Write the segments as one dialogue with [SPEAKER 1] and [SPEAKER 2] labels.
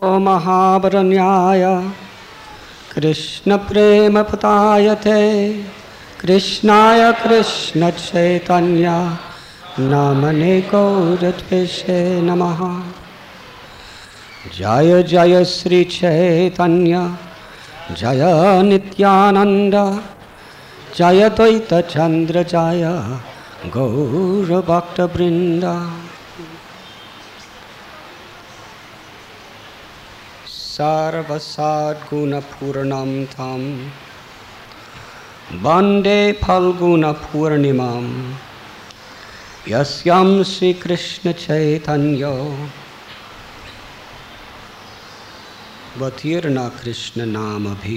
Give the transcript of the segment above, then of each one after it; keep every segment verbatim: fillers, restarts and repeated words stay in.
[SPEAKER 1] महावरण्याय कृष्ण प्रेम पतायते कृष्णाय कृष्ण चैतन्य नामने गौरद्वेषे नमः। जय जय श्री चैतन्य जय नित्यानंद जय द्वैत चंद्र जय गौर भक्त वृंद। सर्वसद्गुणपूर्णं तं वन्दे फल्गुणपूर्णिमां यस्यां श्रीकृष्णचैतन्यो अवतीर्णः कृष्णनामभिः।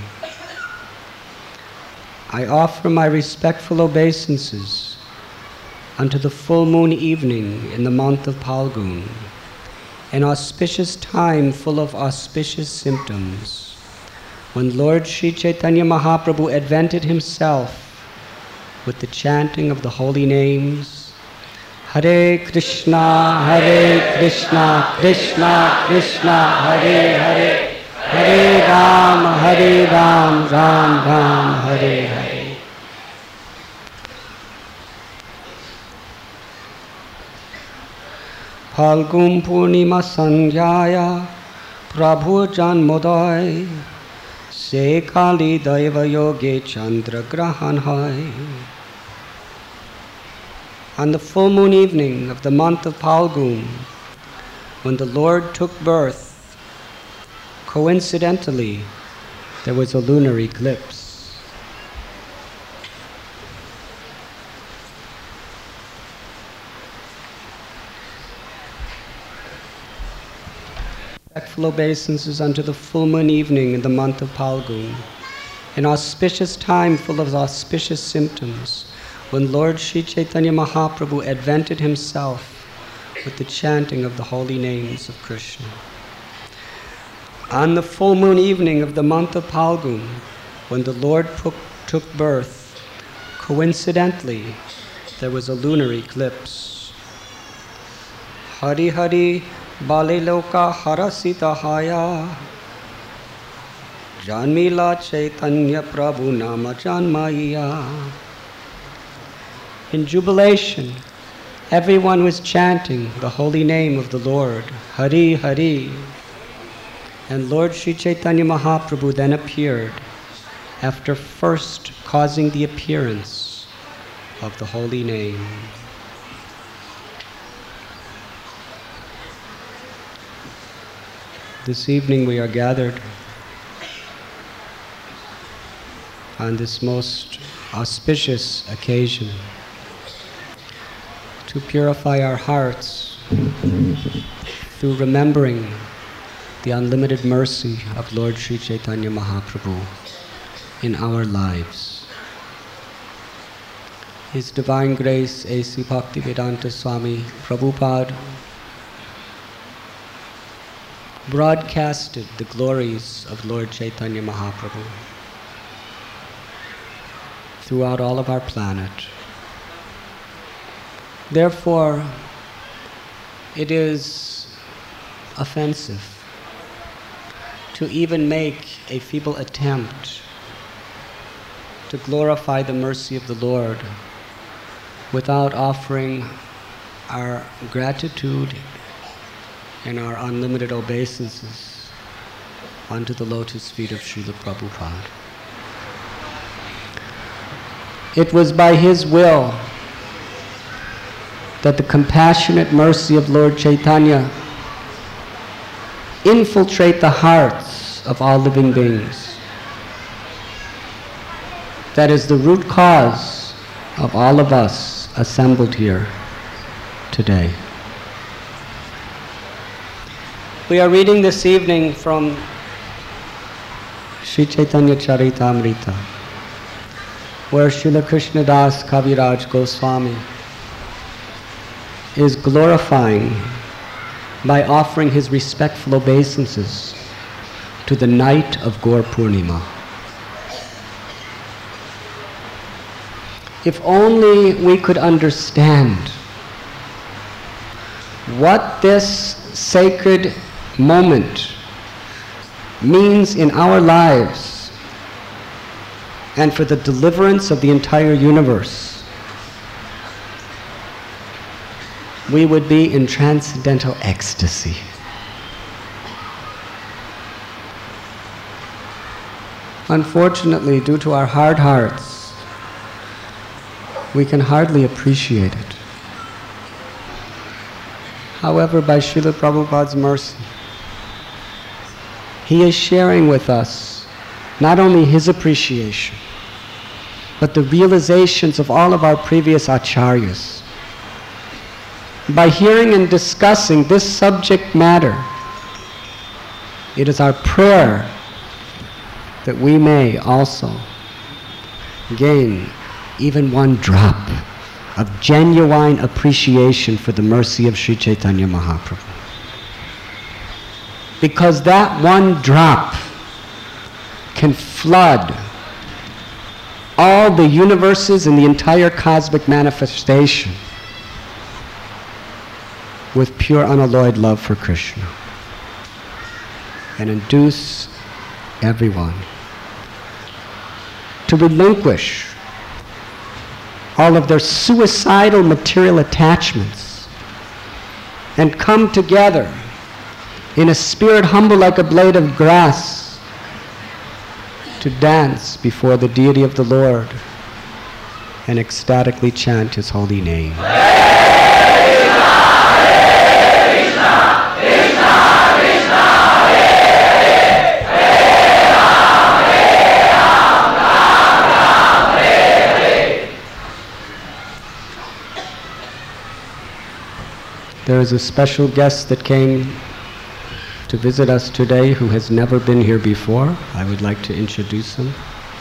[SPEAKER 1] I offer my respectful obeisances unto the full moon evening in the month of Phalgun, an auspicious time full of auspicious symptoms, when Lord Sri Chaitanya Mahaprabhu advented himself with the chanting of the holy names, Hare Krishna, Hare Krishna, Krishna Krishna, Hare Hare, Hare Ram, Hare Ram, Ram Ram, Hare Hare. Phalgun Purnima Sandhyaya Prabhu Janmoday Se Kali Daiva Yoge Chandra Grahan Hai. On the full moon evening of the month of Phalgun, when the Lord took birth, coincidentally, there was a lunar eclipse. Respectful obeisances unto the full moon evening in the month of Phalgun, an auspicious time full of auspicious symptoms, when Lord Sri Chaitanya Mahaprabhu advented himself with the chanting of the holy names of Krishna. On the full moon evening of the month of Phalgun, when the Lord took birth, coincidentally, there was a lunar eclipse. Hari Hari Bale Loka Harasita Haya Janmila Chaitanya Prabhu Nama Janmaya. In jubilation, everyone was chanting the holy name of the Lord, Hari Hari. And Lord Sri Chaitanya Mahaprabhu then appeared after first causing the appearance of the holy name. This evening we are gathered on this most auspicious occasion to purify our hearts through remembering the unlimited mercy of Lord Sri Chaitanya Mahaprabhu in our lives. His Divine Grace A C Bhaktivedanta Swami Prabhupada broadcasted the glories of Lord Chaitanya Mahaprabhu throughout all of our planet. Therefore, it is offensive to even make a feeble attempt to glorify the mercy of the Lord without offering our gratitude and our unlimited obeisances unto the lotus feet of Srila Prabhupada. It was by his will that the compassionate mercy of Lord Chaitanya infiltrate the hearts of all living beings. That is the root cause of all of us assembled here today. We are reading this evening from Sri Chaitanya Charitamrita, where Srila Krishnadas Kaviraj Goswami is glorifying by offering his respectful obeisances to the night of Gaur Purnima. If only we could understand what this sacred moment means in our lives and for the deliverance of the entire universe, we would be in transcendental ecstasy. Unfortunately, due to our hard hearts, we can hardly appreciate it. However, by Srila Prabhupada's mercy, he is sharing with us not only his appreciation, but the realizations of all of our previous acharyas. By hearing and discussing this subject matter, it is our prayer that we may also gain even one drop of genuine appreciation for the mercy of Sri Chaitanya Mahaprabhu. Because that one drop can flood all the universes and the entire cosmic manifestation with pure unalloyed love for Krishna, and induce everyone to relinquish all of their suicidal material attachments and come together in a spirit humble like a blade of grass to dance before the deity of the Lord and ecstatically chant his holy name. There is a special guest that came to visit us today who has never been here before. I would like to introduce him.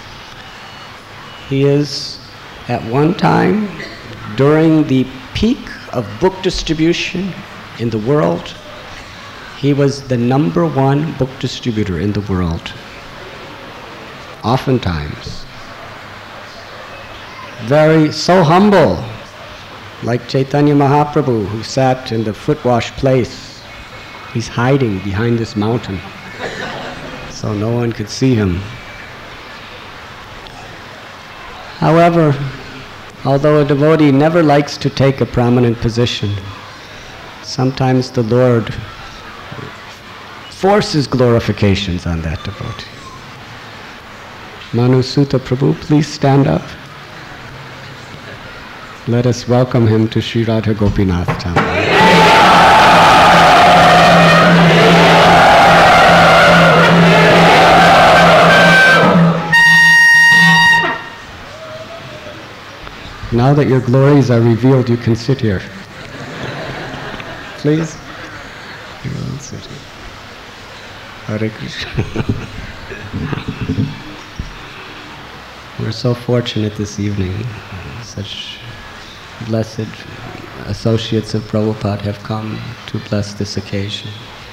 [SPEAKER 1] He is, at one time, during the peak of book distribution in the world, he was the number one book distributor in the world. Oftentimes. Very, so humble. Like Chaitanya Mahaprabhu, who sat in the foot wash place. He's hiding behind this mountain, so no one could see him. However, although a devotee never likes to take a prominent position, sometimes the Lord forces glorifications on that devotee. Manusutta Prabhu, please stand up. Let us welcome him to Sri Radha Gopinath Temple. Now that your glories are revealed, you can sit here. Please. You will sit here. Hare Krishna. We're so fortunate this evening. Such blessed associates of Prabhupada have come to bless this occasion.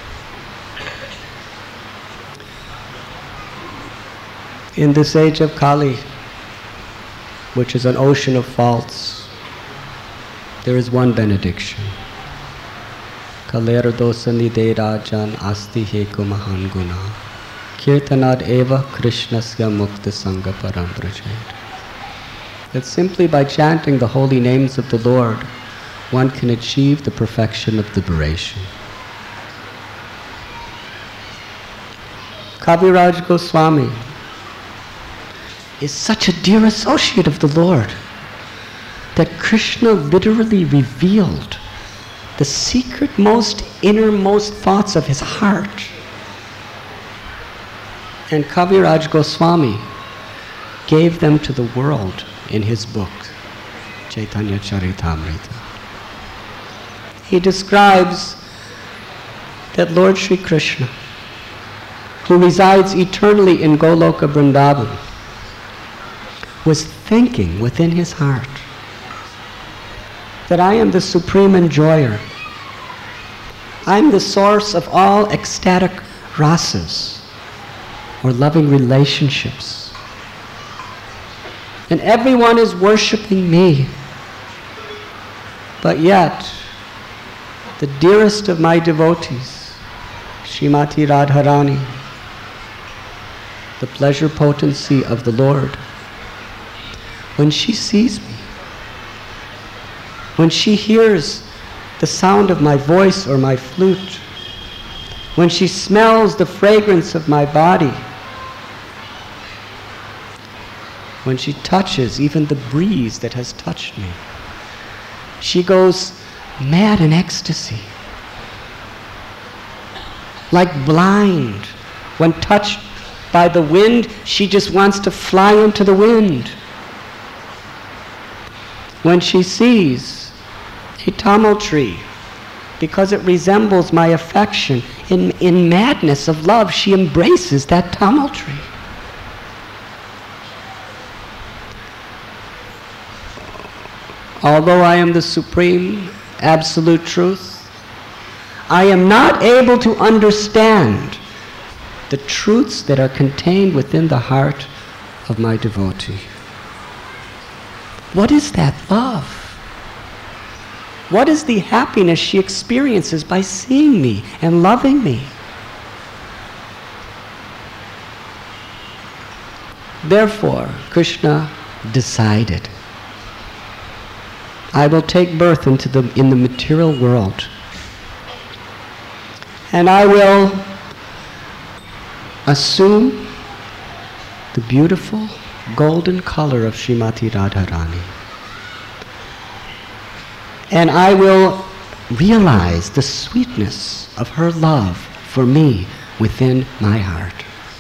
[SPEAKER 1] In this age of Kali, which is an ocean of faults, there is one benediction. Kaler dosa nide rajan asti heko mahan guna kirtanad eva krishnasya mukta sangha param brajayat. That simply by chanting the holy names of the Lord, one can achieve the perfection of liberation. Kaviraj Goswami is such a dear associate of the Lord that Krishna literally revealed the secret, most innermost thoughts of his heart. And Kaviraj Goswami gave them to the world in his book, Chaitanya Charitamrita. He describes that Lord Sri Krishna, who resides eternally in Goloka Vrindavan, was thinking within his heart that I am the supreme enjoyer. I'm the source of all ecstatic rasas, or loving relationships. And everyone is worshipping me. But yet, the dearest of my devotees, Srimati Radharani, the pleasure potency of the Lord. When she sees me, when she hears the sound of my voice or my flute, when she smells the fragrance of my body, when she touches even the breeze that has touched me, she goes mad in ecstasy. Like blind, when touched by the wind, she just wants to fly into the wind. When she sees a tamil tree, because it resembles my affection, in, in madness of love, she embraces that tamil tree. Although I am the supreme, absolute truth, I am not able to understand the truths that are contained within the heart of my devotee. What is that love? What is the happiness she experiences by seeing me and loving me? Therefore, Krishna decided, I will take birth into the, in the material world, and I will assume the beautiful golden color of Srimati Radharani. And I will realize the sweetness of her love for me within my heart.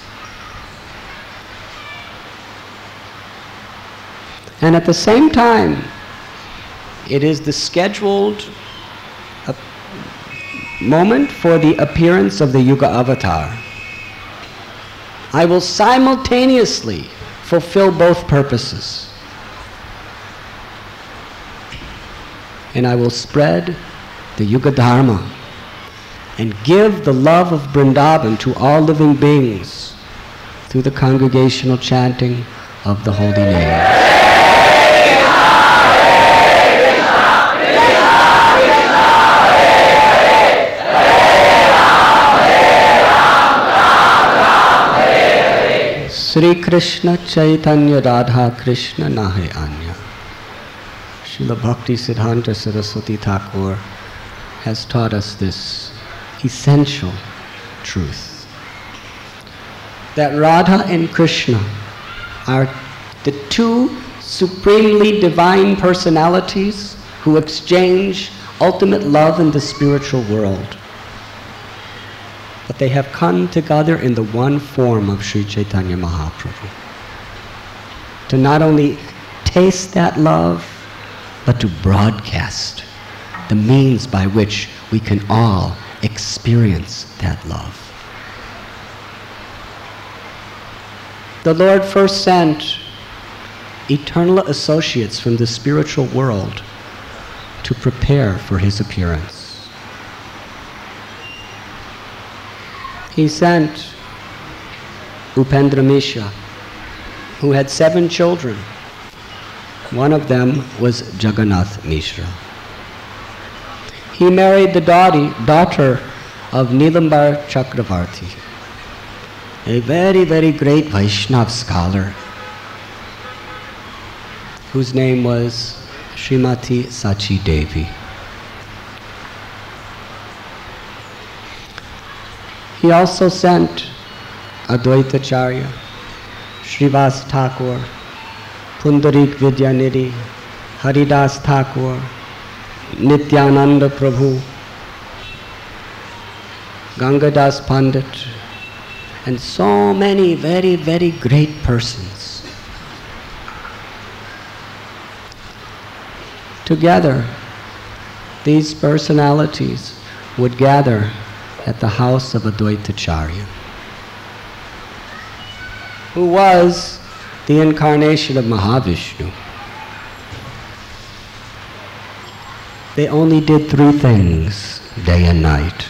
[SPEAKER 1] And at the same time, it is the scheduled uh, moment for the appearance of the Yuga Avatar. I will simultaneously fulfill both purposes. And I will spread the Yuga Dharma and give the love of Vrindavan to all living beings through the congregational chanting of the holy name. Sri Krishna Chaitanya Radha Krishna Nahe Anya. Srila Bhakti Siddhanta Saraswati Thakur has taught us this essential truth, that Radha and Krishna are the two supremely divine personalities who exchange ultimate love in the spiritual world. But they have come together in the one form of Sri Chaitanya Mahaprabhu, to not only taste that love, but to broadcast the means by which we can all experience that love. The Lord first sent eternal associates from the spiritual world to prepare for his appearance. He sent Upendra Mishra, who had seven children. One of them was Jagannath Mishra. He married the daughter, daughter of Nilambar Chakravarti, a very, very great Vaishnav scholar, whose name was Srimati Sachi Devi. He also sent Advaitacharya, Srivas Thakur, Pundarik Vidyanidhi, Haridas Thakur, Nityananda Prabhu, Gangadas Pandit, and so many very, very great persons. Together, these personalities would gather at the house of Advaitacharya, who was the incarnation of Mahavishnu. They only did three things day and night.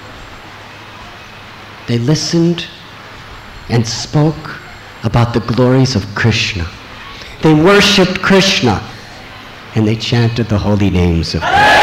[SPEAKER 1] They listened and spoke about the glories of Krishna. They worshipped Krishna and they chanted the holy names of Krishna.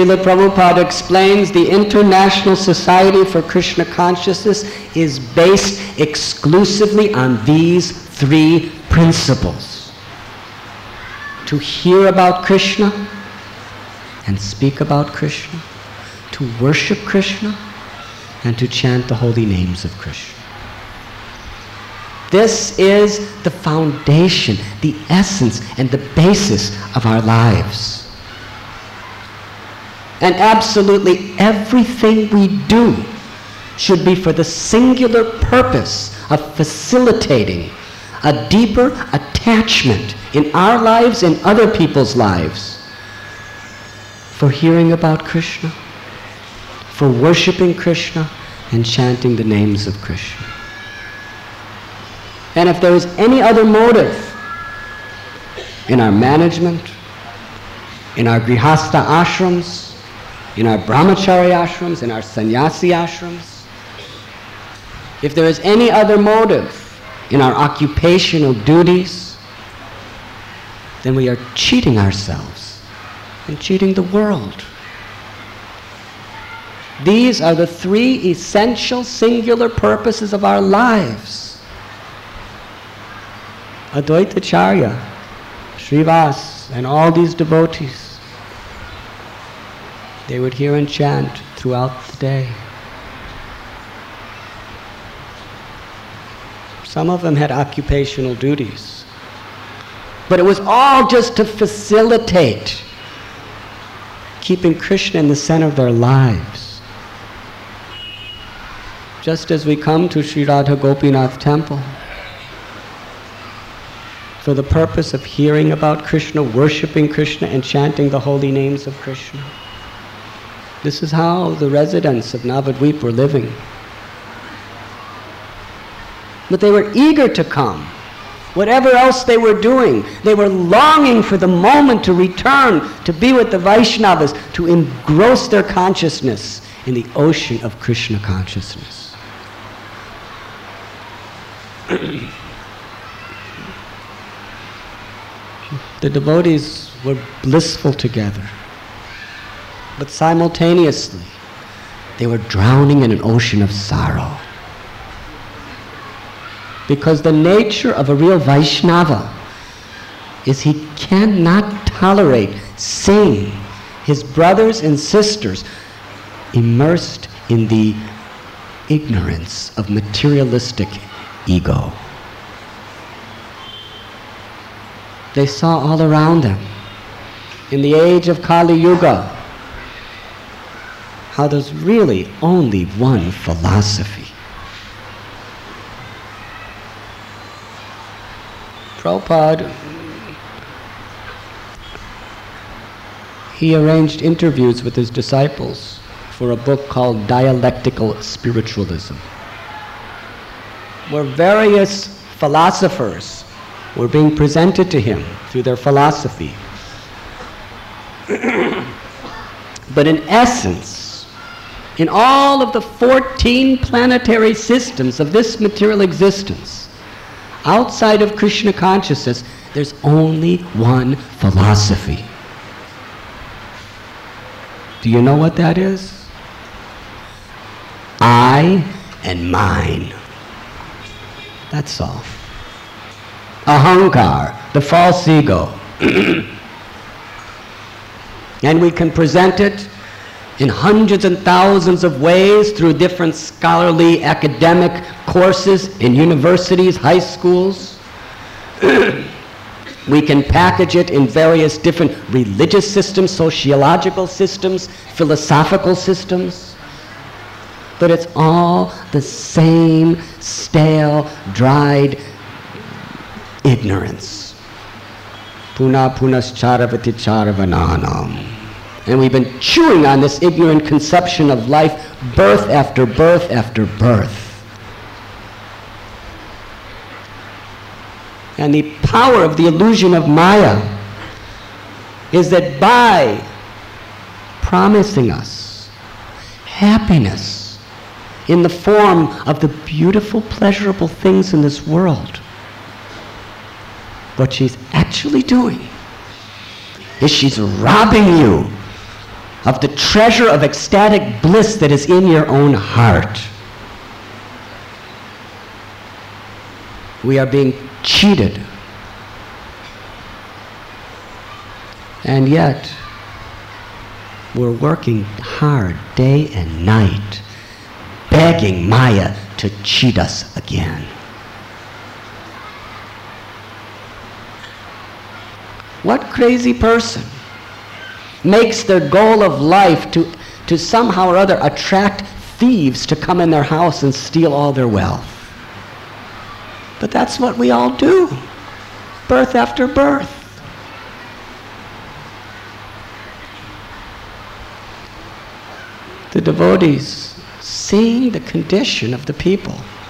[SPEAKER 1] Srila Prabhupada explains, the International Society for Krishna Consciousness is based exclusively on these three principles: to hear about Krishna and speak about Krishna, to worship Krishna, and to chant the holy names of Krishna. This is the foundation, the essence, and the basis of our lives. And absolutely everything we do should be for the singular purpose of facilitating a deeper attachment in our lives and other people's lives for hearing about Krishna, for worshiping Krishna, and chanting the names of Krishna. And if there is any other motive in our management, in our grihastha ashrams, in our brahmachari ashrams, in our sannyasi ashrams, if there is any other motive in our occupational duties, then we are cheating ourselves and cheating the world. These are the three essential singular purposes of our lives. Advaita Acharya, Srivas, and all these devotees, they would hear and chant throughout the day. Some of them had occupational duties, but it was all just to facilitate keeping Krishna in the center of their lives. Just as we come to Sri Radha Gopinath temple for the purpose of hearing about Krishna, worshipping Krishna, and chanting the holy names of Krishna. This is how the residents of Navadvip were living. But they were eager to come. Whatever else they were doing, they were longing for the moment to return, to be with the Vaishnavas, to engross their consciousness in the ocean of Krishna consciousness. The devotees were blissful together, but simultaneously they were drowning in an ocean of sorrow. Because the nature of a real Vaishnava is he cannot tolerate seeing his brothers and sisters immersed in the ignorance of materialistic ego. They saw all around them, in the age of Kali Yuga, how there's really only one philosophy. Prabhupada, he arranged interviews with his disciples for a book called Dialectical Spiritualism, where various philosophers were being presented to him through their philosophy. But in essence, in all of the fourteen planetary systems of this material existence, outside of Krishna consciousness, there's only one philosophy. Do you know what that is? I and mine. That's all. Ahankar, the false ego. And we can present it in hundreds and thousands of ways through different scholarly academic courses in universities, high schools. We can package it in various different religious systems, sociological systems, philosophical systems. But it's all the same stale, dried ignorance. Puna punascharavati charavananam. And we've been chewing on this ignorant conception of life birth after birth after birth. And the power of the illusion of Maya is that by promising us happiness in the form of the beautiful, pleasurable things in this world, what she's actually doing is she's robbing you of the treasure of ecstatic bliss that is in your own heart. We are being cheated. And yet, we're working hard day and night, begging Maya to cheat us again. What crazy person makes their goal of life to, to somehow or other attract thieves to come in their house and steal all their wealth? But that's what we all do, birth after birth. The devotees, seeing the condition of the people,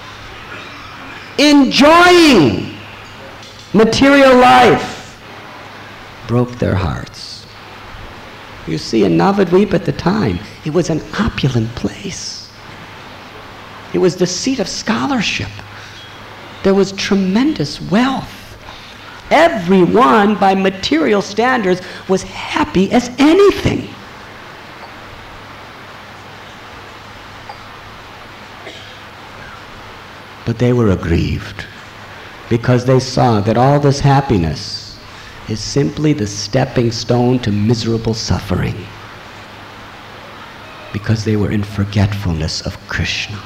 [SPEAKER 1] enjoying material life, broke their hearts. You see, in Navadvip at the time, it was an opulent place. It was the seat of scholarship. There was tremendous wealth. Everyone, by material standards, was happy as anything. But they were aggrieved because they saw that all this happiness is simply the stepping stone to miserable suffering, because they were in forgetfulness of Krishna.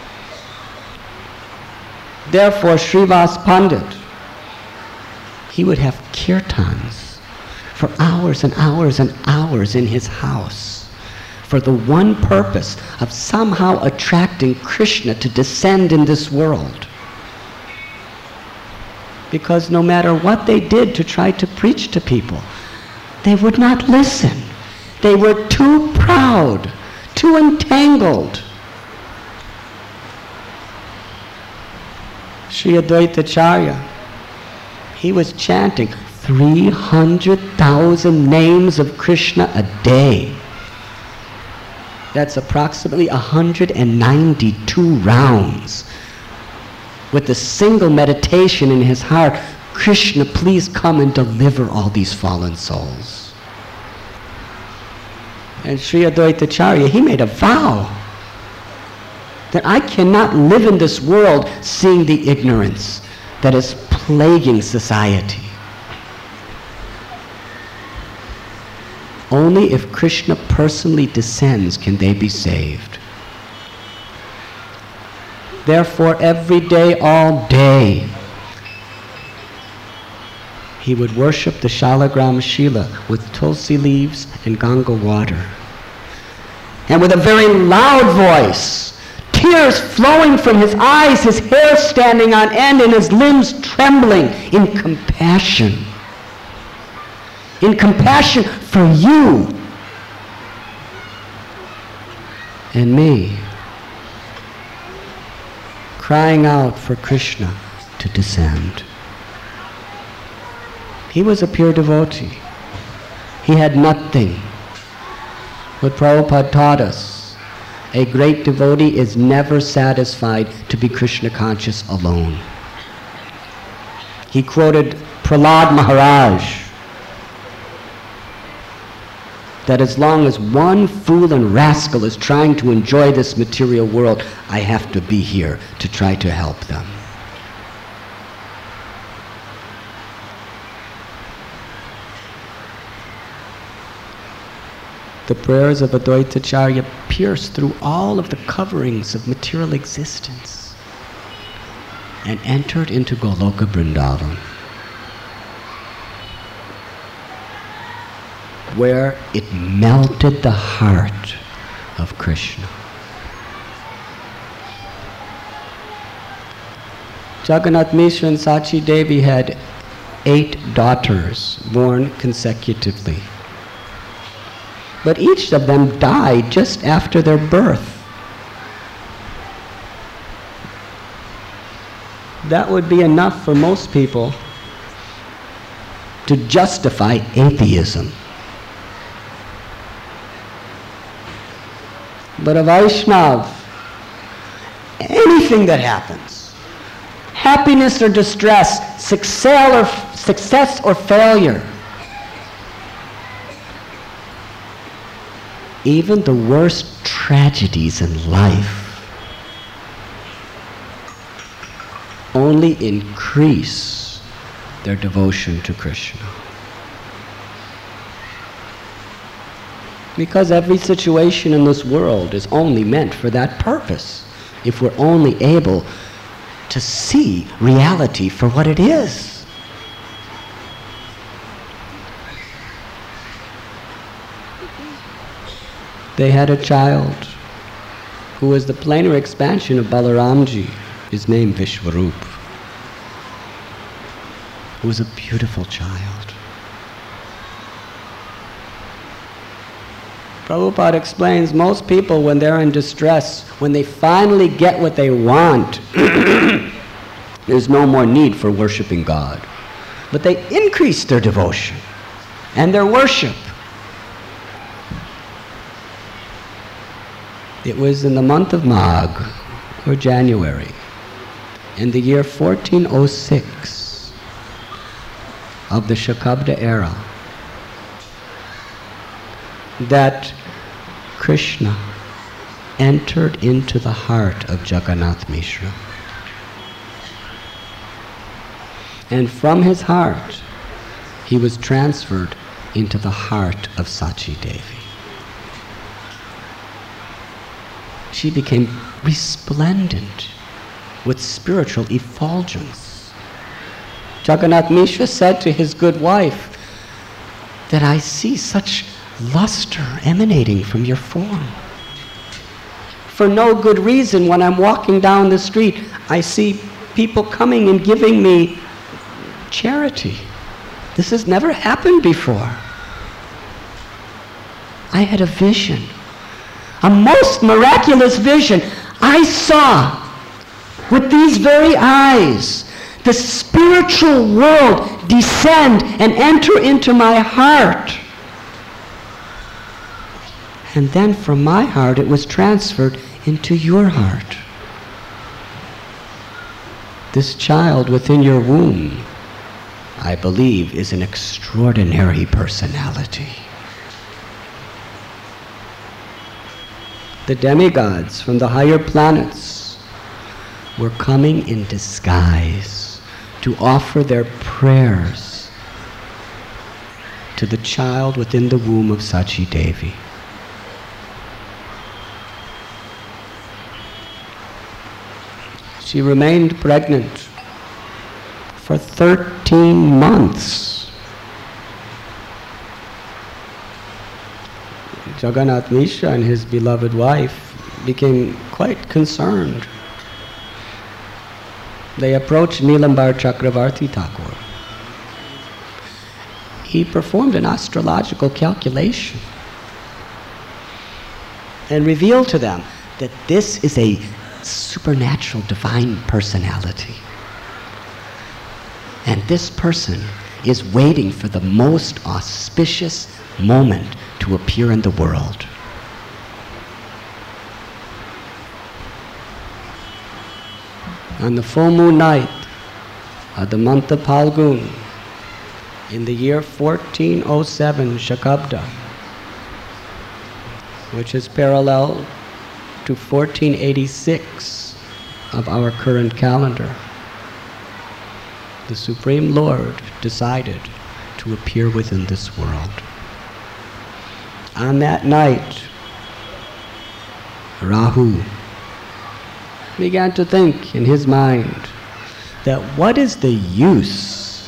[SPEAKER 1] Therefore, Srivas Pandit, he would have kirtans for hours and hours and hours in his house, for the one purpose of somehow attracting Krishna to descend in this world. Because no matter what they did to try to preach to people, they would not listen. They were too proud, too entangled. Sri Advaitacharya, he was chanting three hundred thousand names of Krishna a day. That's approximately one hundred ninety-two rounds. With a single meditation in his heart, Krishna, please come and deliver all these fallen souls. And Sri Advaitacharya, he made a vow that I cannot live in this world seeing the ignorance that is plaguing society. Only if Krishna personally descends can they be saved. Therefore, every day, all day, he would worship the Shalagram Shila with tulsi leaves and Ganga water. And with a very loud voice, tears flowing from his eyes, his hair standing on end, and his limbs trembling in compassion. In compassion for you and me, crying out for Krishna to descend. He was a pure devotee. He had nothing. What Prabhupada taught us, a great devotee is never satisfied to be Krishna conscious alone. He quoted Prahlad Maharaj, that as long as one fool and rascal is trying to enjoy this material world, I have to be here to try to help them. The prayers of Advaitacharya pierced through all of the coverings of material existence and entered into Goloka Vrindavan, where it melted the heart of Krishna. Jagannath Mishra and Sachi Devi had eight daughters born consecutively. But each of them died just after their birth. That would be enough for most people to justify atheism. But a Vaishnav, anything that happens, happiness or distress, success or, success or failure, even the worst tragedies in life only increase their devotion to Krishna. Because every situation in this world is only meant for that purpose, if we're only able to see reality for what it is. They had a child who was the planar expansion of Balaramji, his name Vishwarup, who was a beautiful child. Prabhupada explains most people, when they're in distress, when they finally get what they want, there's no more need for worshiping God. But they increase their devotion and their worship. It was in the month of Magh, or January, in the year fourteen oh six of the Shakabda era, that Krishna entered into the heart of Jagannath Mishra. And from his heart, he was transferred into the heart of Sachi Devi. She became resplendent with spiritual effulgence. Jagannath Mishra said to his good wife that I see such luster emanating from your form. For no good reason, when I'm walking down the street, I see people coming and giving me charity. This has never happened before. I had a vision, a most miraculous vision. I saw with these very eyes the spiritual world descend and enter into my heart. And then from my heart it was transferred into your heart. This child within your womb, I believe, is an extraordinary personality. The demigods from the higher planets were coming in disguise to offer their prayers to the child within the womb of Sachi Devi. She remained pregnant for thirteen months. Jagannath Mishra and his beloved wife became quite concerned. They approached Nilambar Chakravarti Thakur. He performed an astrological calculation and revealed to them that this is a supernatural divine personality. And this person is waiting for the most auspicious moment to appear in the world. On the full moon night of the month of Phalgun, in the year fourteen oh seven Shakabda, which is parallel to fourteen eighty-six of our current calendar, the Supreme Lord decided to appear within this world. On that night, Rahu began to think in his mind that what is the use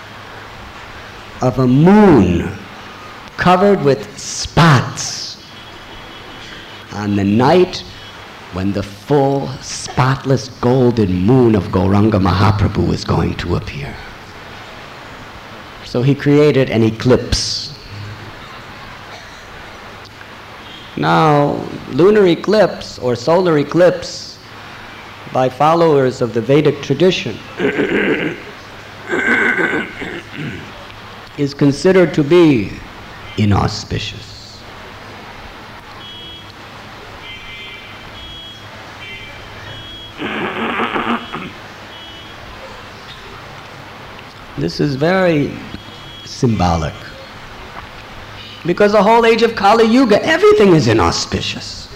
[SPEAKER 1] of a moon covered with spots on the night when the full, spotless, golden moon of Gauranga Mahaprabhu is going to appear. So he created an eclipse. Now, lunar eclipse or solar eclipse, by followers of the Vedic tradition, is considered to be inauspicious. This is very symbolic. Because the whole age of Kali Yuga, everything is inauspicious.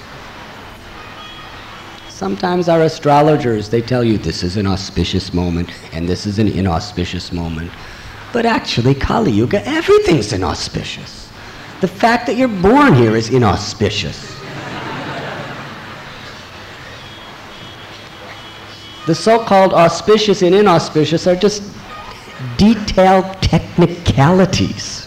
[SPEAKER 1] Sometimes our astrologers, they tell you this is an auspicious moment and this is an inauspicious moment. But actually, Kali Yuga, everything's inauspicious. The fact that you're born here is inauspicious. The so-called auspicious and inauspicious are just detailed technicalities.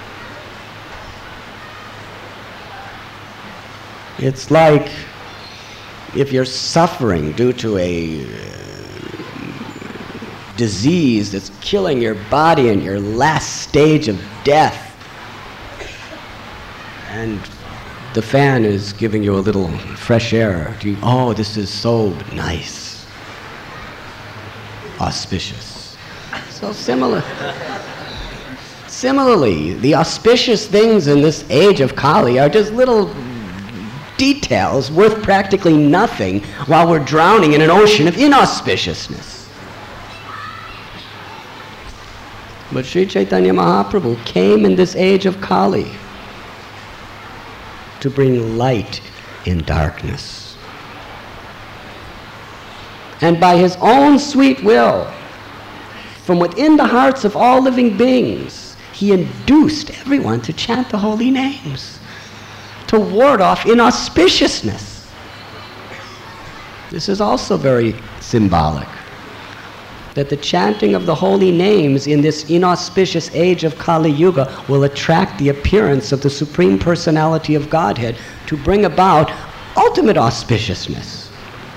[SPEAKER 1] It's like if you're suffering due to a uh, disease that's killing your body in your last stage of death, and the fan is giving you a little fresh air. You, oh, this is so nice, auspicious. So similar. Similarly, the auspicious things in this age of Kali are just little details worth practically nothing while we're drowning in an ocean of inauspiciousness. But Sri Chaitanya Mahaprabhu came in this age of Kali to bring light in darkness. And by his own sweet will, from within the hearts of all living beings, he induced everyone to chant the holy names, to ward off inauspiciousness. This is also very symbolic, that the chanting of the holy names in this inauspicious age of Kali Yuga will attract the appearance of the Supreme Personality of Godhead to bring about ultimate auspiciousness.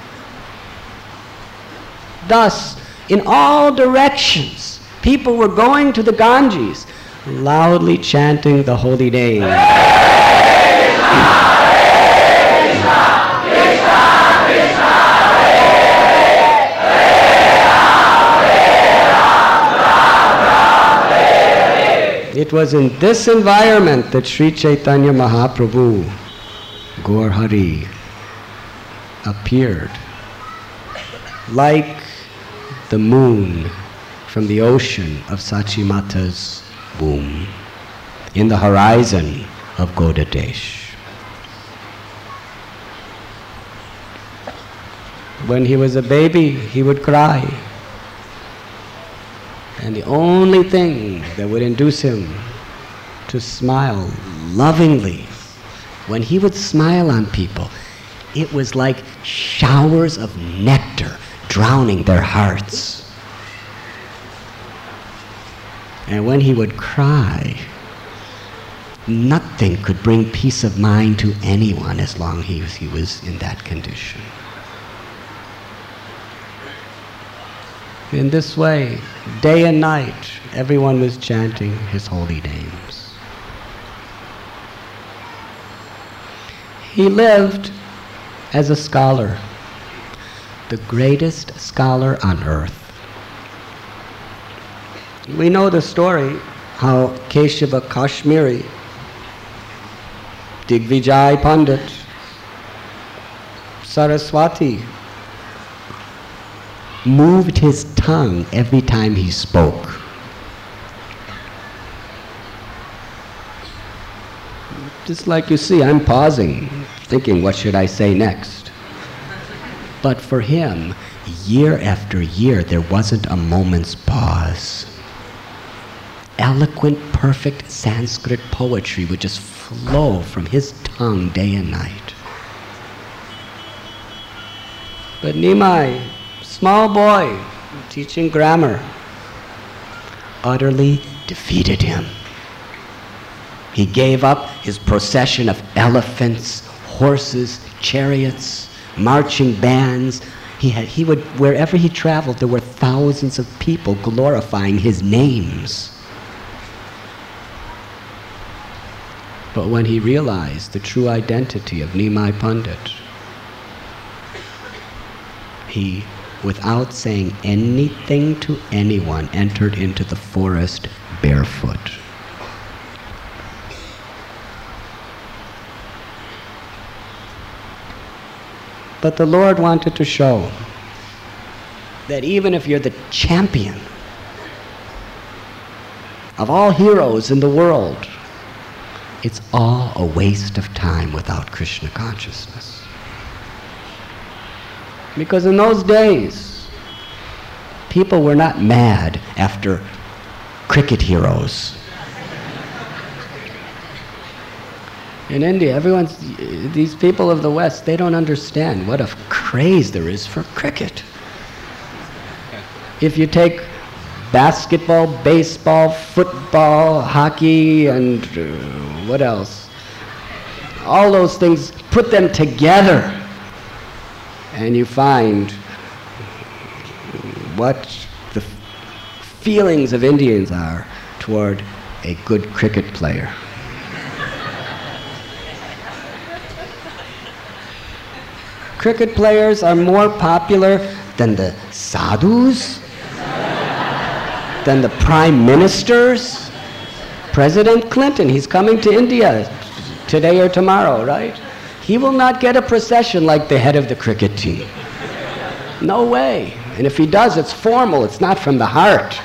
[SPEAKER 1] Thus, in all directions, people were going to the Ganges, loudly chanting the holy name. It was in this environment that Sri Chaitanya Mahaprabhu, Gaur Hari, appeared like the moon from the ocean of Sachimata's womb in the horizon of Godadesh. When he was a baby, he would cry. And the only thing that would induce him to smile lovingly, when he would smile on people, it was like showers of nectar drowning their hearts. And when he would cry, nothing could bring peace of mind to anyone as long as he was in that condition. In this way, day and night, everyone was chanting his holy names. He lived as a scholar, the greatest scholar on earth. We know the story how Keshava Kashmiri, Digvijay Pandit, Saraswati, moved his tongue every time he spoke. Just like you see, I'm pausing, thinking, what should I say next? But for him, year after year, there wasn't a moment's pause. Eloquent, perfect Sanskrit poetry would just flow from his tongue day and night. But Nimai, small boy, teaching grammar, utterly defeated him. He gave up his procession of elephants, horses, chariots, marching bands. He had, he would, wherever he traveled, there were thousands of people glorifying his names. But when he realized the true identity of Nimai Pandit, he, without saying anything to anyone, entered into the forest barefoot. But the Lord wanted to show that even if you're the champion of all heroes in the world, it's all a waste of time without Krishna consciousness. Because in those days, people were not mad after cricket heroes. In India, everyone's, these people of the West, they don't understand what a craze there is for cricket. If you take basketball, baseball, football, hockey, and uh, what else? All those things, put them together, and you find what the feelings of Indians are toward a good cricket player. Cricket players are more popular than the sadhus, than the prime ministers. President Clinton, he's coming to India today or tomorrow, right? He will not get a procession like the head of the cricket team. No way. And if he does, it's formal, it's not from the heart.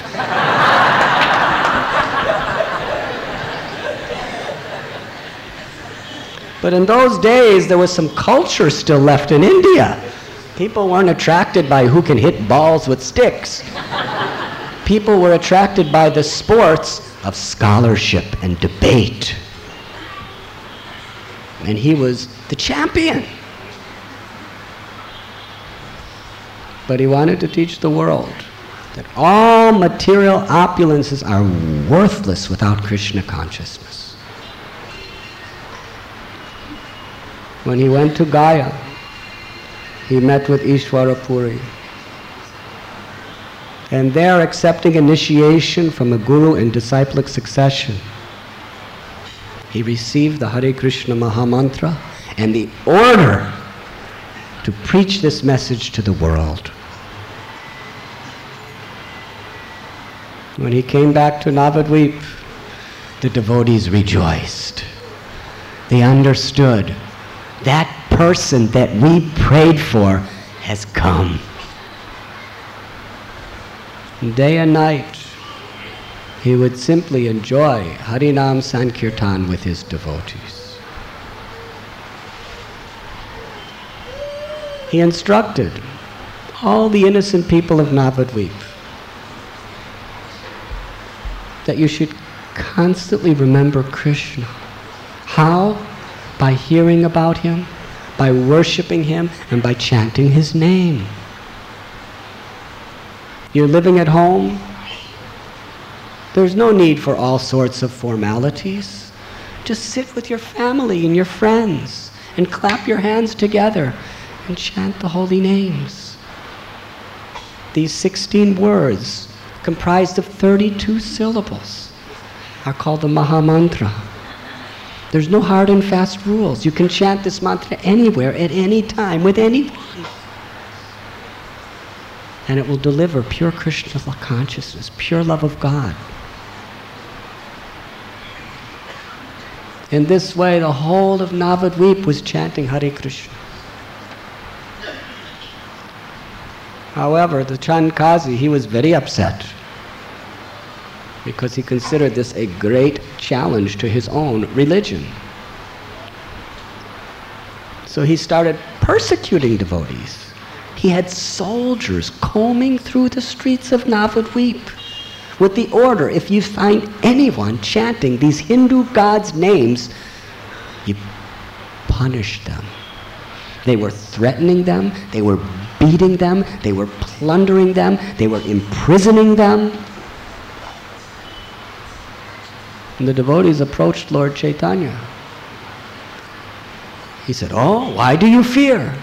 [SPEAKER 1] But in those days, there was some culture still left in India. People weren't attracted by who can hit balls with sticks. People were attracted by the sports of scholarship and debate. And he was the champion. But he wanted to teach the world that all material opulences are worthless without Krishna consciousness. When he went to Gaya, he met with Ishwara Puri. And there, accepting initiation from a guru in disciplic succession, he received the Hare Krishna Mahamantra and the order to preach this message to the world. When he came back to Navadvip, the devotees rejoiced. They understood that person that we prayed for has come. Day and night, he would simply enjoy Harinam Sankirtan with his devotees. He instructed all the innocent people of Navadvip that you should constantly remember Krishna. How? By hearing about him, by worshiping him, and by chanting his name. You're living at home, there's no need for all sorts of formalities. Just sit with your family and your friends and clap your hands together and chant the holy names. These sixteen words, comprised of thirty-two syllables, are called the Mahamantra. There's no hard and fast rules. You can chant this mantra anywhere, at any time, with anyone. And it will deliver pure Krishna consciousness, pure love of God. In this way, the whole of Navadvip was chanting Hare Krishna. However, the Chandkazi, he was very upset because he considered this a great challenge to his own religion. So he started persecuting devotees. He had soldiers combing through the streets of Navadvip with the order, if you find anyone chanting these Hindu gods' names, you punish them. They were threatening them, they were beating them, they were plundering them, they were imprisoning them. And the devotees approached Lord Chaitanya. He said, "Oh, why do you fear?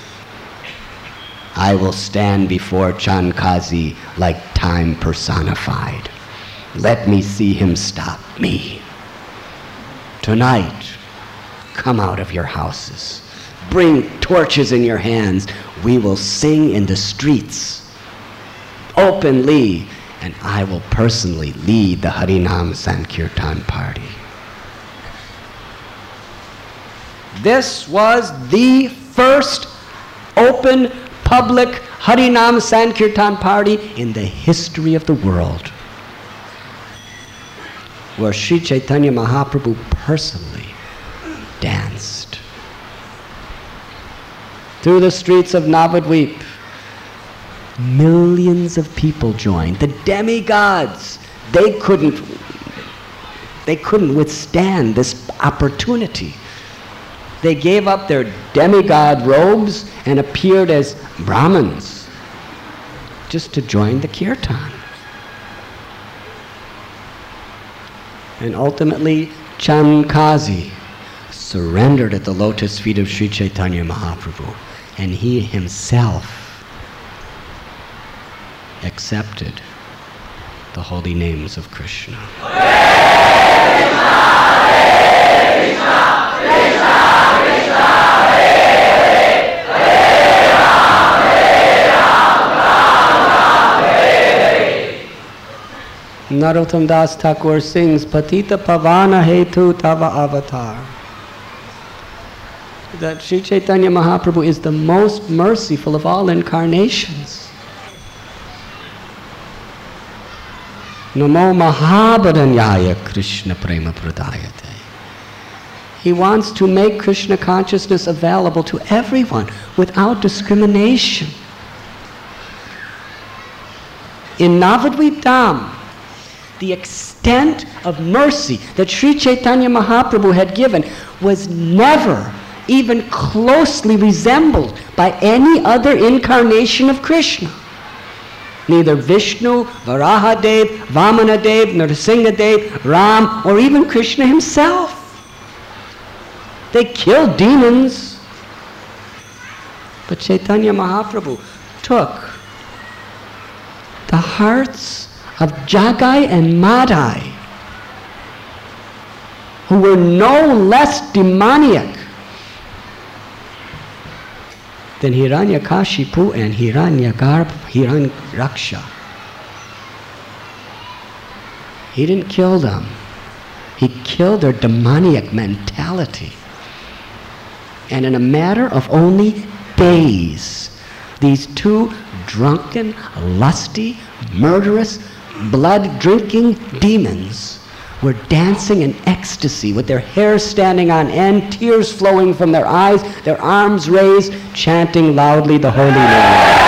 [SPEAKER 1] I will stand before Chandkazi like time personified. Let me see him stop me. Tonight, come out of your houses. Bring torches in your hands. We will sing in the streets openly, and I will personally lead the Harinam Sankirtan party." This was the first open public Harinam Sankirtan party in the history of the world. where Sri Chaitanya Mahaprabhu personally danced. Through the streets of Navadvip, millions of people joined. The demigods, they couldn't, they couldn't withstand this opportunity. They gave up their demigod robes and appeared as Brahmins just to join the kirtan. And ultimately, Chankazi surrendered at the lotus feet of Sri Chaitanya Mahaprabhu, and he himself accepted the holy names of Krishna. Narottam Das Thakur sings, Patita Pavana Hetu Tava Avatar. That Sri Chaitanya Mahaprabhu is the most merciful of all incarnations. Namo Mahabharanyaya Krishna Prema Pradayate. He wants to make Krishna consciousness available to everyone without discrimination. In Navadvip Dham, the extent of mercy that Sri Chaitanya Mahaprabhu had given was never even closely resembled by any other incarnation of Krishna. Neither Vishnu, Varahadev, Vamanadev, Nrsimhadev, Ram, or even Krishna himself. They killed demons. But Chaitanya Mahaprabhu took the hearts of Jagai and Madai, who were no less demoniac than Hiranyakashipu and Hiranyagarbha, Hiranyaksha. He didn't kill them. He killed their demoniac mentality. And in a matter of only days, these two drunken, lusty, murderous, blood-drinking demons were dancing in ecstasy with their hair standing on end, tears flowing from their eyes, their arms raised, chanting loudly the holy name.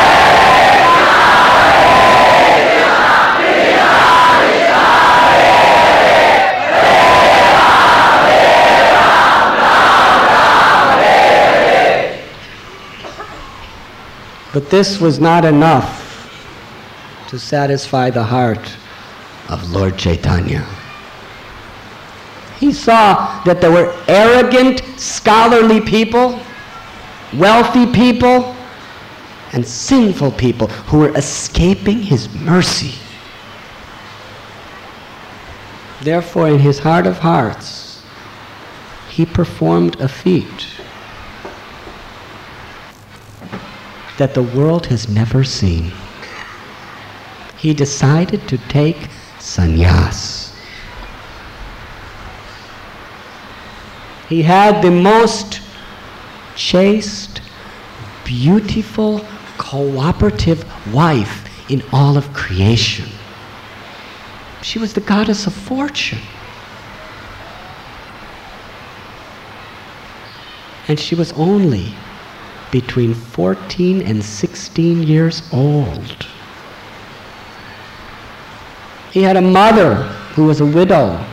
[SPEAKER 1] But this was not enough to satisfy the heart of Lord Chaitanya. He saw that there were arrogant, scholarly people, wealthy people, and sinful people who were escaping his mercy. Therefore, in his heart of hearts, he performed a feat that the world has never seen. He decided to take sannyas. He had the most chaste, beautiful, cooperative wife in all of creation. She was the goddess of fortune. And she was only between fourteen and sixteen years old. He had a mother who was a widow.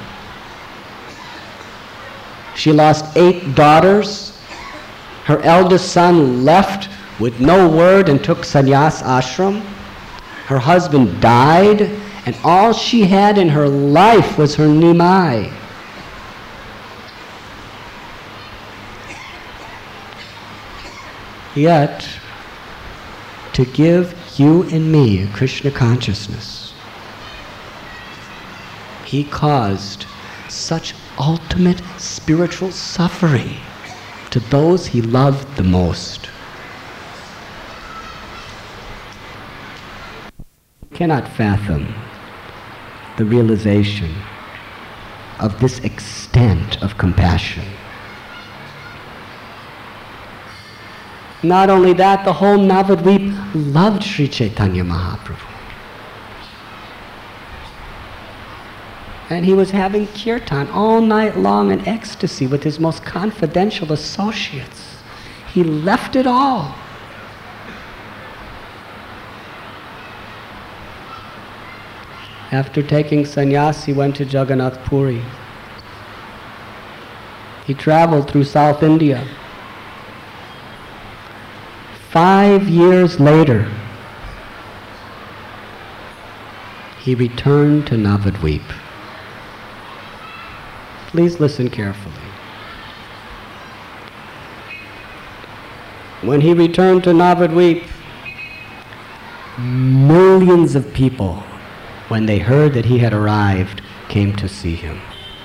[SPEAKER 1] She lost eight daughters. Her eldest son left with no word and took sannyas ashram. Her husband died, and all she had in her life was her nimai. Yet, to give you and me Krishna consciousness, he caused such ultimate spiritual suffering to those he loved the most. You cannot fathom the realization of this extent of compassion. Not only that, the whole Navadvip loved Sri Chaitanya Mahaprabhu. And he was having kirtan all night long in ecstasy with his most confidential associates. He left it all. After taking sannyas, he went to Jagannath Puri. He traveled through South India. Five years later, he returned to Navadvip. Please listen carefully. When he returned to Navadvip, millions of people, when they heard that he had arrived, came to see him.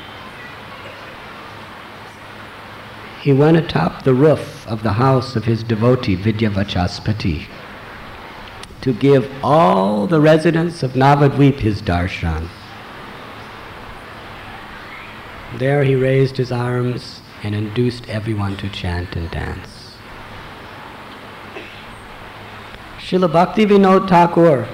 [SPEAKER 1] He went atop the roof of the house of his devotee, Vidyavachaspati, to give all the residents of Navadvip his darshan. There he raised his arms and induced everyone to chant and dance. Srila Bhaktivinoda Thakur,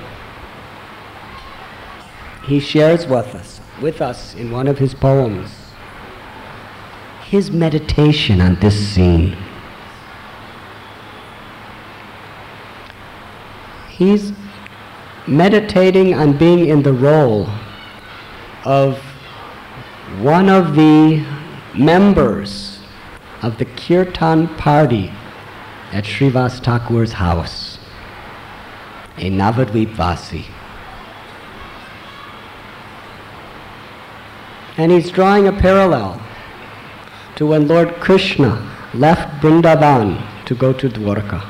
[SPEAKER 1] he shares with us, with us in one of his poems, his meditation on this scene. He's meditating on being in the role of one of the members of the kirtan party at Srivas Thakur's house, a Navadvip Vasi. And he's drawing a parallel to when Lord Krishna left Vrindavan to go to Dwarka.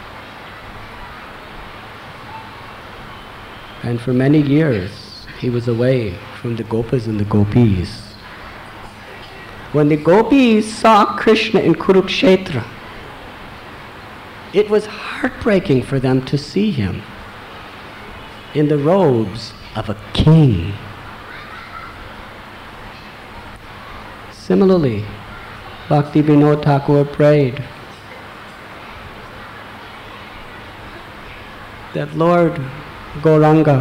[SPEAKER 1] And for many years he was away from the Gopas and the Gopis. When the Gopis saw Krishna in Kurukshetra, it was heartbreaking for them to see him in the robes of a king. Similarly, Bhaktivinoda Thakur prayed that Lord Gauranga,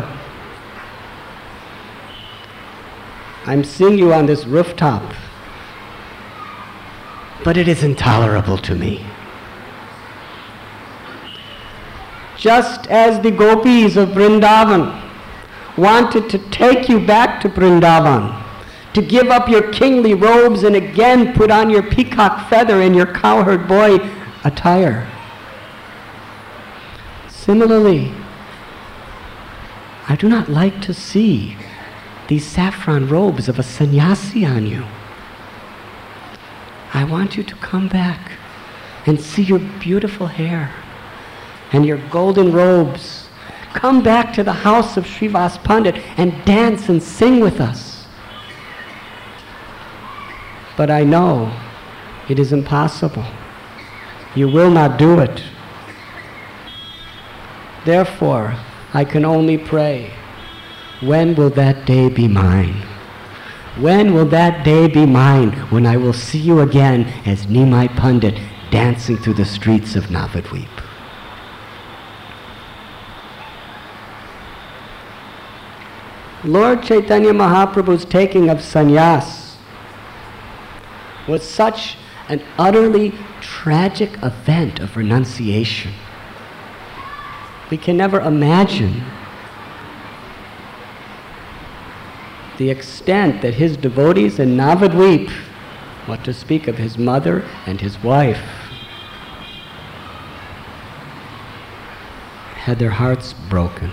[SPEAKER 1] I'm seeing you on this rooftop, but it is intolerable to me. Just as the gopis of Vrindavan wanted to take you back to Vrindavan, to give up your kingly robes and again put on your peacock feather and your cowherd boy attire. Similarly, I do not like to see these saffron robes of a sannyasi on you. I want you to come back and see your beautiful hair and your golden robes. Come back to the house of Srivas Pandit and dance and sing with us. But I know it is impossible. You will not do it. Therefore, I can only pray, when will that day be mine? When will that day be mine when I will see you again as Nimai Pandit dancing through the streets of Navadvip? Lord Chaitanya Mahaprabhu's taking of sannyas was such an utterly tragic event of renunciation. We can never imagine the extent that his devotees in Navadvip, what to speak of his mother and his wife, had their hearts broken.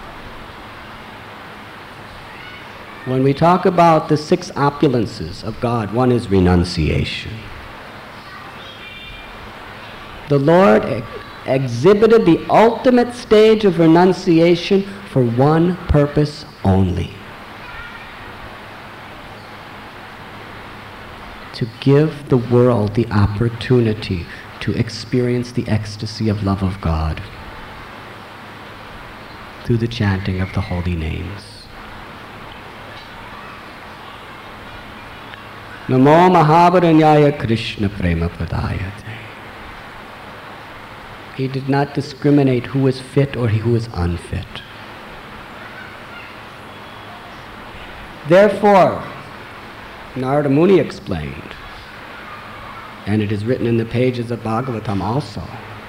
[SPEAKER 1] When we talk about the six opulences of God, one is renunciation. The Lord ex- exhibited the ultimate stage of renunciation for one purpose only: to give the world the opportunity to experience the ecstasy of love of God through the chanting of the holy names. Namo Mahavaranyaya Krishna Prema Padayate. He did not discriminate who was fit or who was unfit. Therefore, Narada Muni explained, and it is written in the pages of Bhagavatam also,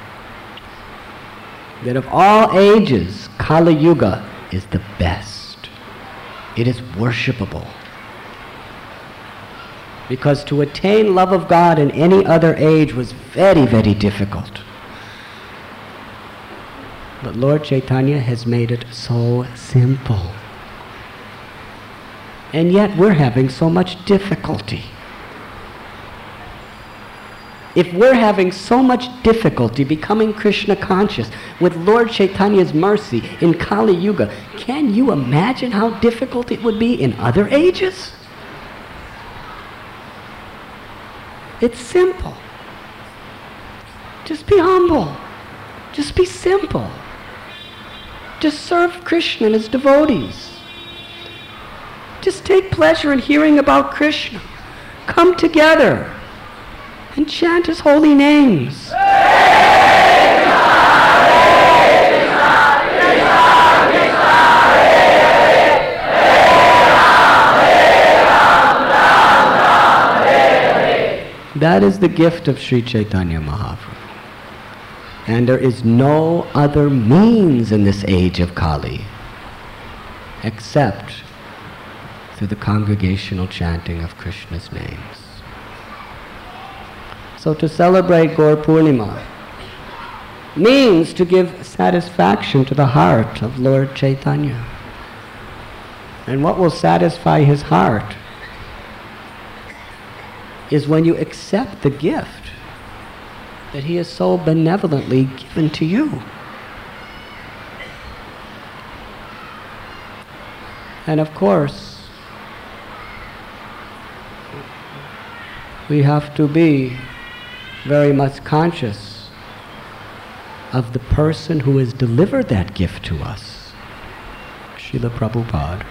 [SPEAKER 1] that of all ages, Kali Yuga is the best. It is worshipable. Because to attain love of God in any other age was very, very difficult. But Lord Chaitanya has made it so simple. And yet we're having so much difficulty. If we're having so much difficulty becoming Krishna conscious with Lord Chaitanya's mercy in Kali Yuga, can you imagine how difficult it would be in other ages? It's simple. Just be humble. Just be simple. Just serve Krishna and his devotees. Just take pleasure in hearing about Krishna. Come together and chant his holy names. That is the gift of Sri Chaitanya Mahaprabhu. And there is no other means in this age of Kali except through the congregational chanting of Krishna's names. So to celebrate Gaur Purnima means to give satisfaction to the heart of Lord Chaitanya. And what will satisfy his heart is when you accept the gift that he has so benevolently given to you. And of course, we have to be very much conscious of the person who has delivered that gift to us, Srila Prabhupada.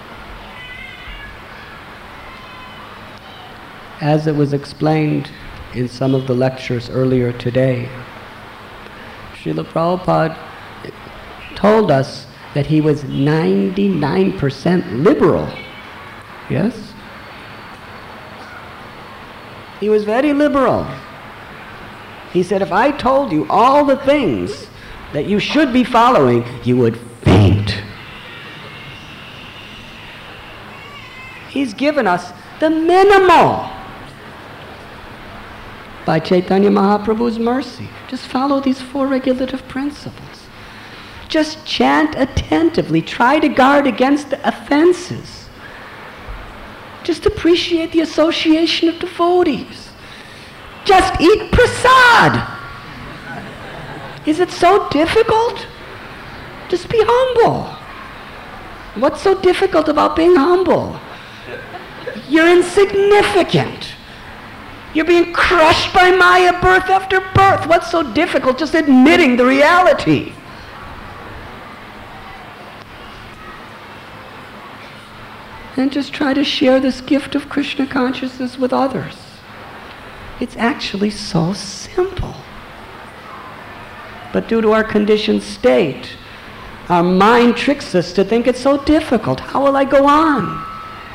[SPEAKER 1] As it was explained in some of the lectures earlier today, Srila Prabhupada told us that he was ninety-nine percent liberal. Yes? He was very liberal. He said, if I told you all the things that you should be following, you would faint. He's given us the minimal by Chaitanya Mahaprabhu's mercy. Just follow these four regulative principles. Just chant attentively. Try to guard against the offenses. Just appreciate the association of devotees. Just eat prasad. Is it so difficult? Just be humble. What's so difficult about being humble? You're insignificant. You're being crushed by Maya birth after birth. What's so difficult? Just admitting the reality. And just try to share this gift of Krishna consciousness with others. It's actually so simple. But due to our conditioned state, our mind tricks us to think it's so difficult. How will I go on?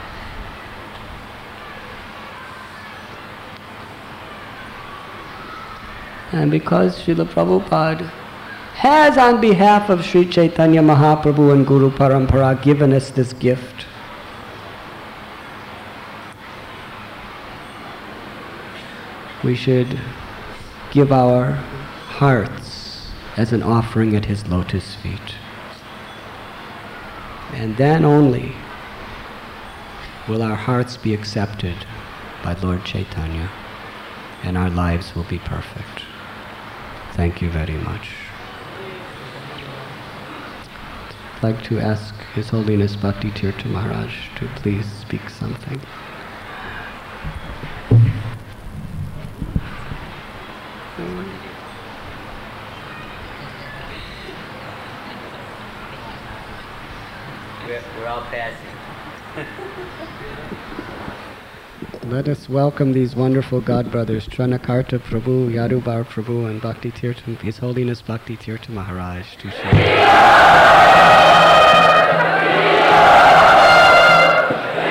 [SPEAKER 1] And because Srila Prabhupada has, on behalf of Sri Chaitanya Mahaprabhu and Guru Parampara, given us this gift, we should give our hearts as an offering at his lotus feet. And then only will our hearts be accepted by Lord Chaitanya, and our lives will be perfect. Thank you very much. I'd like to ask His Holiness Bhakti Tirtha Maharaj to please speak something.
[SPEAKER 2] We're, we're all passing.
[SPEAKER 1] Let us welcome these wonderful God brothers, Tranakarta Prabhu, Yadubar Prabhu, and Bhakti Tirtha, His Holiness Bhakti Tirtha Maharaj to share.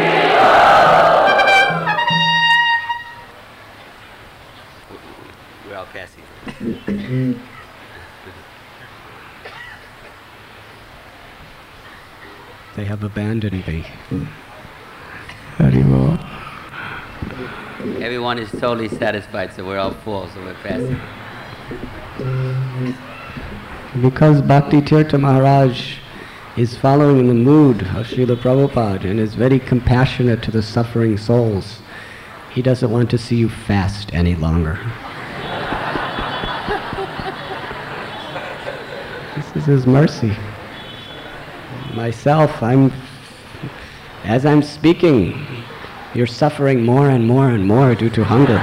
[SPEAKER 1] They have abandoned me. Haribol.
[SPEAKER 2] Everyone is totally satisfied, so we're all full, so we're passing.
[SPEAKER 1] Because Bhakti Tirtha Maharaj is following the mood of Srila Prabhupada and is very compassionate to the suffering souls, he doesn't want to see you fast any longer. This is his mercy. Myself, I'm, as I'm speaking, you're suffering more and more and more due to hunger.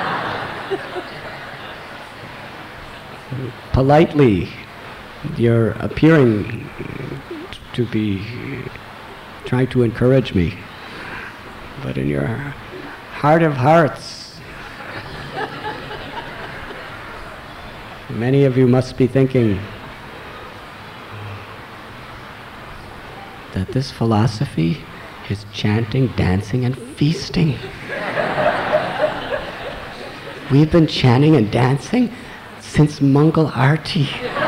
[SPEAKER 1] Politely, you're appearing to be trying to encourage me, but in your heart of hearts, many of you must be thinking that this philosophy is chanting, dancing, and feasting. We've been chanting and dancing since Mangal Arti.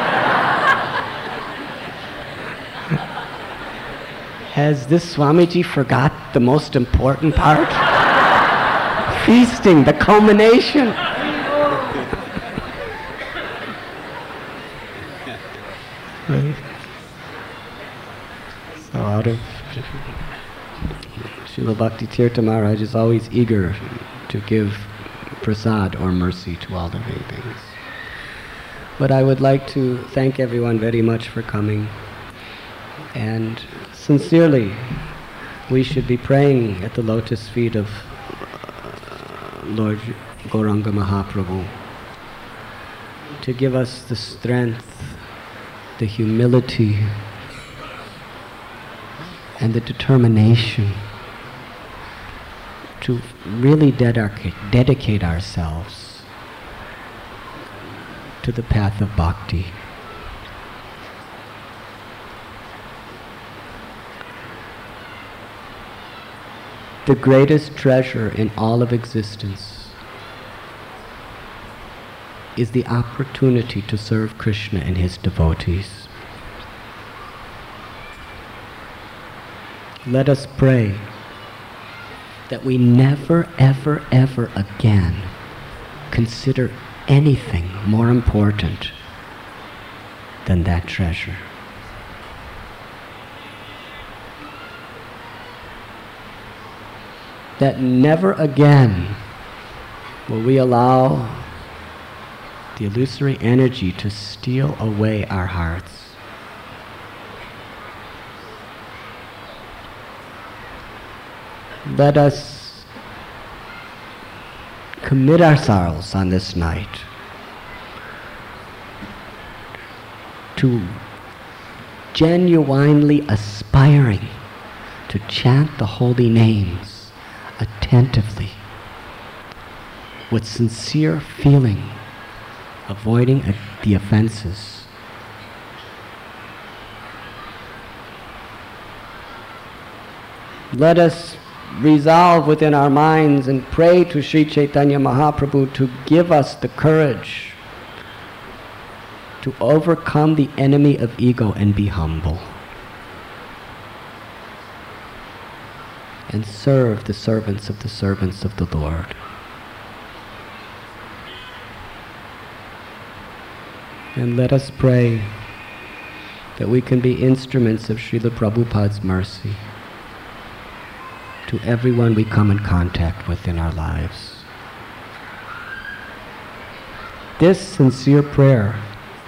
[SPEAKER 1] Has this Swamiji forgot the most important part? Feasting, the culmination. So out of Srila Bhakti Tirtha Maharaj is always eager to give prasad or mercy to all living beings. But I would like to thank everyone very much for coming. And sincerely, we should be praying at the lotus feet of uh, Lord Gauranga Mahaprabhu to give us the strength, the humility, and the determination to really dedicate, dedicate ourselves to the path of bhakti. The greatest treasure in all of existence is the opportunity to serve Krishna and his devotees. Let us pray that we never, ever, ever again consider anything more important than that treasure. That never again will we allow the illusory energy to steal away our hearts. Let us commit ourselves on this night to genuinely aspiring to chant the holy names attentively, with sincere feeling, avoiding uh, the offenses. Let us resolve within our minds and pray to Sri Chaitanya Mahaprabhu to give us the courage to overcome the enemy of ego and be humble, and serve the servants of the servants of the Lord. And let us pray that we can be instruments of Srila Prabhupada's mercy to everyone we come in contact with in our lives. This sincere prayer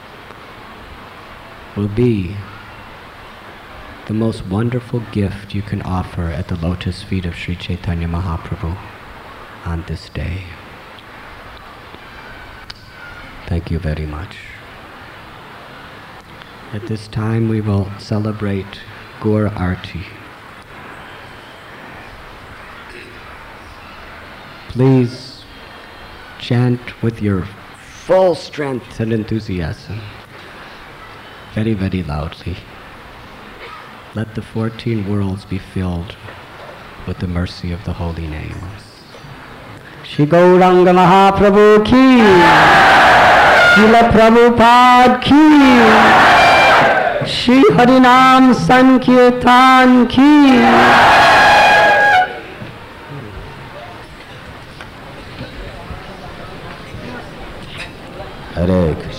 [SPEAKER 1] will be the most wonderful gift you can offer at the lotus feet of Sri Chaitanya Mahaprabhu on this day. Thank you very much. At this time we will celebrate Gaur Arti. Please chant with your full strength and enthusiasm, very, very loudly. Let the fourteen worlds be filled with the mercy of the holy names. Shri Gauranga Mahaprabhu ki, Srila Prabhupada ki. Shri हरिनाम संकीर्तन की।
[SPEAKER 3] हरे